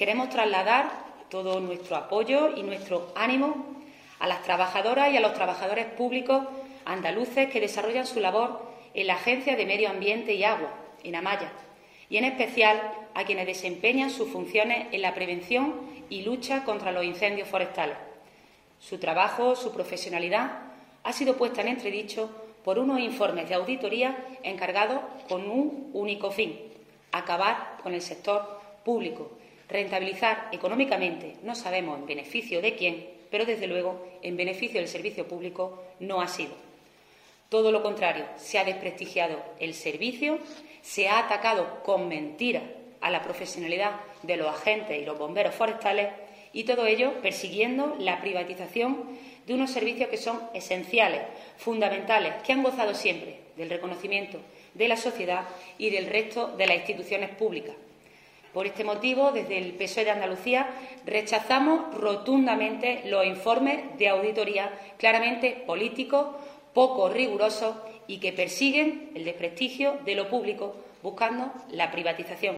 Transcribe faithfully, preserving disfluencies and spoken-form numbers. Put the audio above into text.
Queremos trasladar todo nuestro apoyo y nuestro ánimo a las trabajadoras y a los trabajadores públicos andaluces que desarrollan su labor en la Agencia de Medio Ambiente y Agua, en Amaya, y en especial a quienes desempeñan sus funciones en la prevención y lucha contra los incendios forestales. Su trabajo, su profesionalidad, ha sido puesta en entredicho por unos informes de auditoría encargados con un único fin: acabar con el sector público, rentabilizar económicamente, no sabemos en beneficio de quién, pero desde luego en beneficio del servicio público no ha sido. Todo lo contrario, se ha desprestigiado el servicio, se ha atacado con mentiras a la profesionalidad de los agentes y los bomberos forestales, y todo ello persiguiendo la privatización de unos servicios que son esenciales, fundamentales, que han gozado siempre del reconocimiento de la sociedad y del resto de las instituciones públicas. Por este motivo, desde el P S O E de Andalucía rechazamos rotundamente los informes de auditoría claramente políticos, poco rigurosos y que persiguen el desprestigio de lo público, buscando la privatización.